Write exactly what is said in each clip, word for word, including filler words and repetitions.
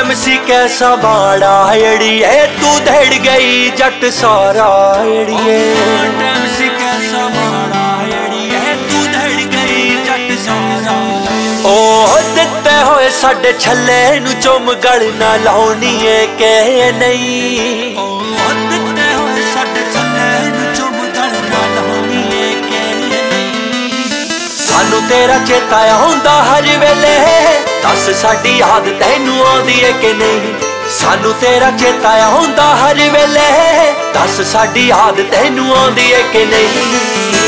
Time सी कैसा बाड़ा एड़िए तू धड़ गई जट सारा एड़िए टाइम सी कैसा बाड़ा एड़िए तू धड़ गई जट सारा ओ दिते होए साडे छल्ले नू चुम गल ना लाउनी है के नहीं ओ दिते होए साडे छल्ले नू चुम गल ना लाउनी है के नहीं सानू तेरा चेता आउंदा हर वेले दस साडी याद तैनू आउंदी है कि नहीं सानू तेरा चेता आउंदा हर वेले दस साडी याद तैनू आउंदी है कि नहीं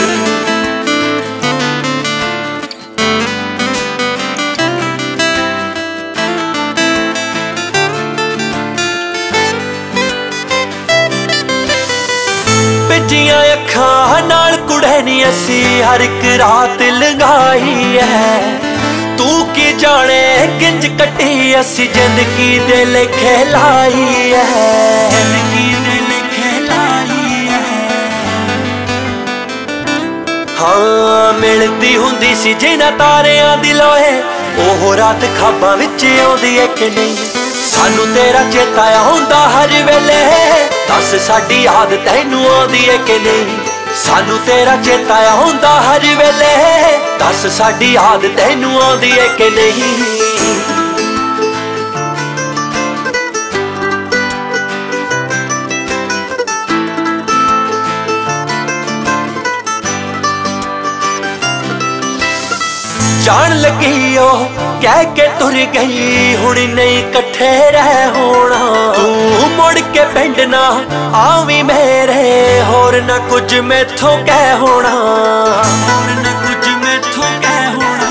बिजियां अखां नाल कुड़े नी असी हर एक रात लंघाई है तू की जाने किंज कटी असी जिंदगी दे लेखे लाई है जिंदगी दे लेखे लाई है हाँ मिलती हुंदी सी जिन्हां तारियां दी लोए ओह रात खाबां विच आउंदी है कि नहीं सानू तेरा चेता आउंदा हर वेले दस साडी याद तैनू आउंदी है कि नहीं सानू तेरा चेता आउंदा हर वेले दस साडी याद तैनू आउंदी है कि नहीं जान लगी ओ कह के तुर गई हुण नहीं कट्ठे रह होना तू मुड़ के पिंड ना आवी मेरे होर ना कुछ मैथों कह होना होर ना कुछ मैथों कह होना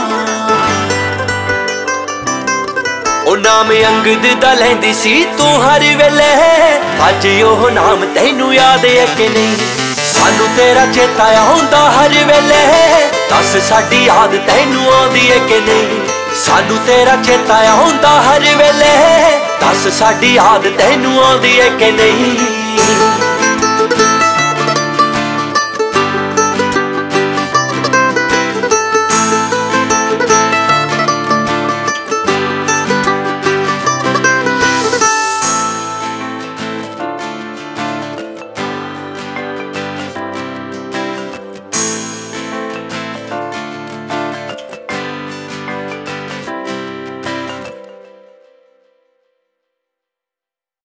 ओ नाम अंगद दा लैंदी सी तू हर वेले अज ओह नाम तैनू याद है कि नहीं सानू तेरा चेता आउंदा हर वेले दस साडी याद तैनू आउंदी है कि नहीं सानू तेरा चेता आउंदा हर वेले दस साडी याद तैनू आउंदी है कि नहीं।